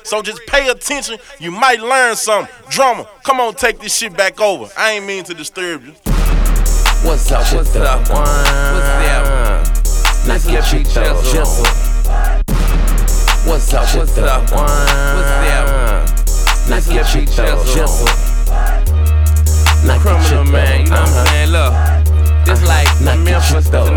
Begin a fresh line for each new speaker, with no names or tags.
So just pay attention, you might learn something. Drummer, come on, take this shit back over. I ain't mean to disturb you.
What's up,
What's up, one?
Let's get you Jizzle. What's up, one? Let's get you Jizzle.
Criminal, man, you know what I'm saying? Look, this like Memphis to